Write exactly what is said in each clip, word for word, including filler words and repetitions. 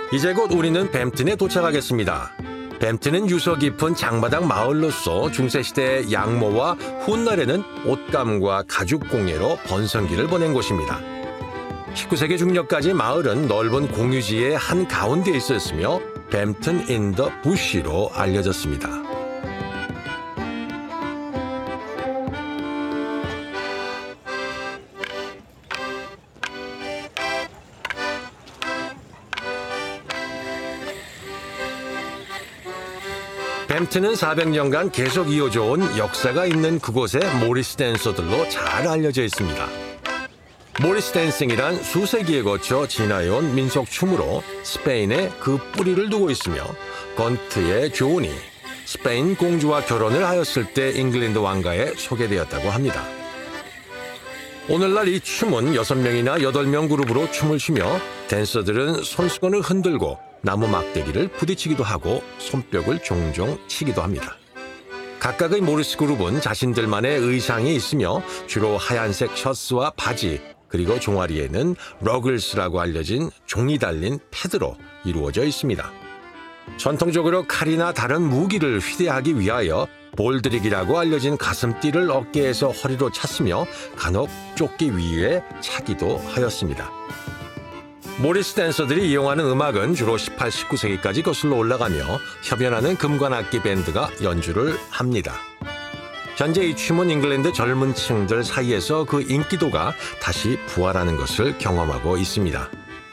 이제 곧 우리는 뱀튼에 도착하겠습니다. 뱀튼은 유서 깊은 장마당 마을로서 중세시대의 양모와 훗날에는 옷감과 가죽 공예로 번성기를 보낸 곳입니다. 십구 세기 중葉까지 마을은 넓은 공유지의 한가운데에 있었으며 뱀튼 인 더 부시로 알려졌습니다. 뱀튼은 사백 년간 계속 이어져 온 역사가 있는 그곳의 모리스 댄서들로 잘 알려져 있습니다. 모리스 댄싱이란 수세기에 거쳐 진화해온 민속춤으로 스페인에 그 뿌리를 두고 있으며 건트의 조은이 스페인 공주와 결혼을 하였을 때 잉글랜드 왕가에 소개되었다고 합니다. 오늘날 이 춤은 여섯 명이나 여덟 명 그룹으로 춤을 추며 댄서들은 손수건을 흔들고 나무 막대기를 부딪히기도 하고 손뼉을 종종 치기도 합니다. 각각의 모리스 그룹은 자신들만의 의상이 있으며 주로 하얀색 셔츠와 바지 그리고 종아리에는 러글스라고 알려진 종이 달린 패드로 이루어져 있습니다. 전통적으로 칼이나 다른 무기를 휘대하기 위하여 볼드릭이라고 알려진 가슴띠를 어깨에서 허리로 찼으며 간혹 조끼 위에 차기도 하였습니다. 모리스 댄서들이 이용하는 음악은 주로 십팔, 십구 세기까지 거슬러 올라가며 협연하는 금관악기 밴드가 연주를 합니다. 현재 이 춤은 잉글랜드 젊은 층들 사이에서 그 인기도가 다시 부활하는 것을 경험하고 있습니다.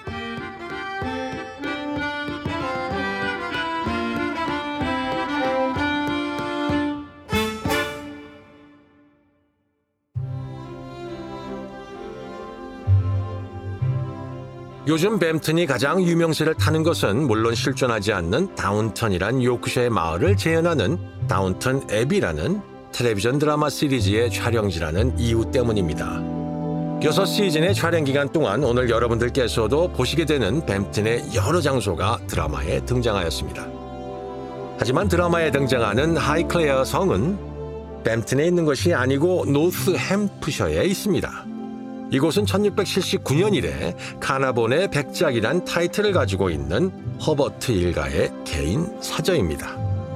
요즘 뱀튼이 가장 유명세를 타는 것은 물론 실존하지 않는 다운턴이란 요크셔의 마을을 재현하는 다운턴 애비라는 텔레비전 드라마 시리즈의 촬영지라는 이유 때문입니다. 여섯 시즌의 촬영 기간 동안 오늘 여러분들께서도 보시게 되는 뱀튼의 여러 장소가 드라마에 등장하였습니다. 하지만 드라마에 등장하는 하이클레어 성은 뱀튼에 있는 것이 아니고 노스햄프셔에 있습니다. 이곳은 천육백칠십구 년 이래 카나본의 백작이란 타이틀을 가지고 있는 허버트 일가의 개인 사저입니다.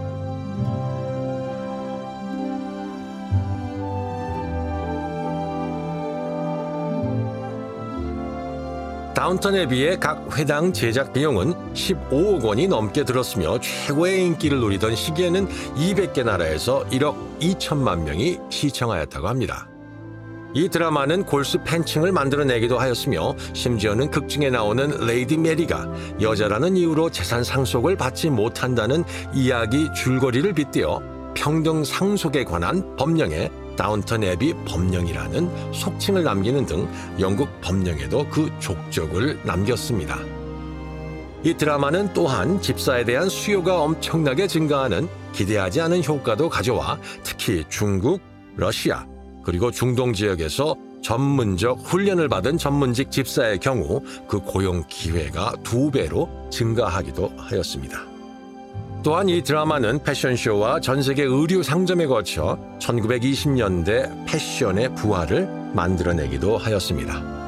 다운턴 애비의 각 회당 제작 비용은 십오억 원이 넘게 들었으며 최고의 인기를 누리던 시기에는 이백 개 나라에서 일억 이천만 명이 시청하였다고 합니다. 이 드라마는 골수 팬층을 만들어내기도 하였으며 심지어는 극중에 나오는 레이디 메리가 여자라는 이유로 재산 상속을 받지 못한다는 이야기 줄거리를 빗대어 평등 상속에 관한 법령에 다운턴 애비 법령이라는 속칭을 남기는 등 영국 법령에도 그 족적을 남겼습니다. 이 드라마는 또한 집사에 대한 수요가 엄청나게 증가하는 기대하지 않은 효과도 가져와 특히 중국, 러시아, 그리고 중동 지역에서 전문적 훈련을 받은 전문직 집사의 경우 그 고용 기회가 두 배로 증가하기도 하였습니다. 또한 이 드라마는 패션쇼와 전 세계 의류 상점에 거쳐 천구백이십 년대 패션의 부활을 만들어내기도 하였습니다.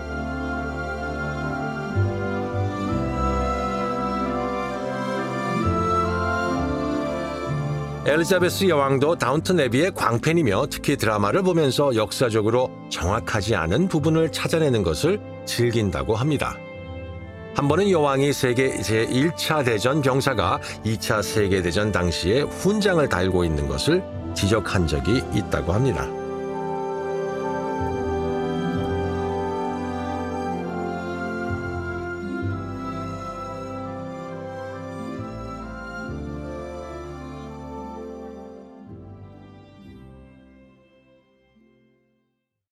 엘리자베스 여왕도 다운턴 애비의 광팬이며 특히 드라마를 보면서 역사적으로 정확하지 않은 부분을 찾아내는 것을 즐긴다고 합니다. 한 번은 여왕이 세계 제일 차 대전 병사가 이 차 세계대전 당시에 훈장을 달고 있는 것을 지적한 적이 있다고 합니다.